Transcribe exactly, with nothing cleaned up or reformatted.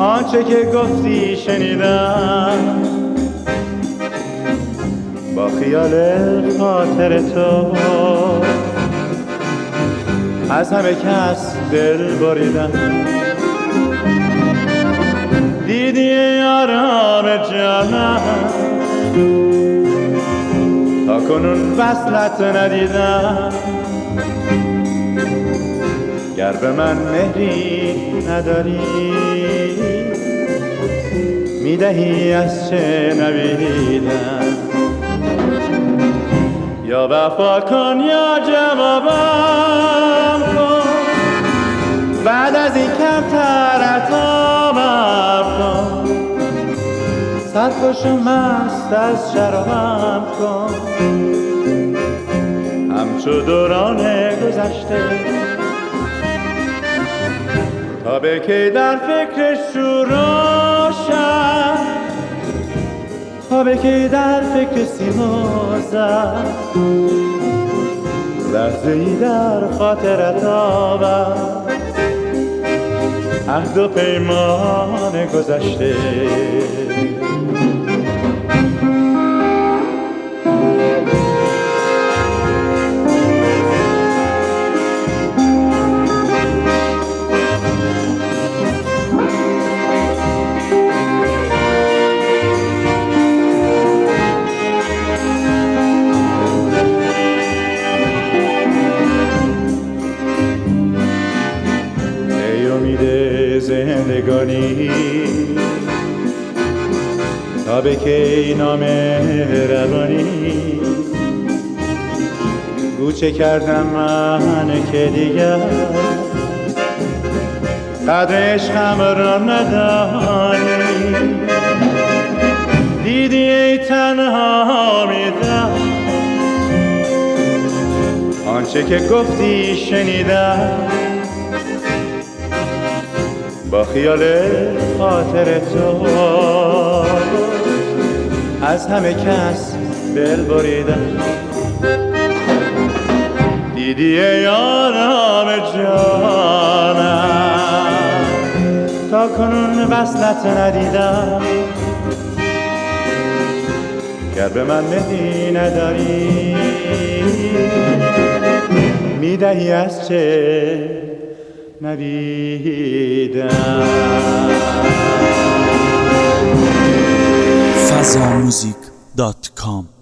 آنچه که گفتی شنیدم، با خیال خاطر تو از همه کس دل بریدم. دیدی آرام جانم، تا کنون وصلت ندیدم. گر به من مهری نداری، میدهی از چه نویدم. یا وفا کن یا جوابم کن، بعد از این کمتر عطابم کن. سرخوش و مست از شرابم کن، همچو دوران گذشته. تا به کی در فکر شوراشم، تا به کی در فکر سیمازم. لحظه ای در خاطرت آورم، عهد و پیمان گذشته. زندگانی تا به کی نام روانی. گوچه کردم من که دیگر قدر عشقم را ندانی. دیدی ای تنها میدم، آنچه که گفتی شنیدم. با خیال خاطر تو از همه کس دل بریدم. دیدی ای آرام جانم، تا کنون وصلت ندیدم. گر به من مهری نداری، میدهی از چه ندیدم. فضا موزیک دات کام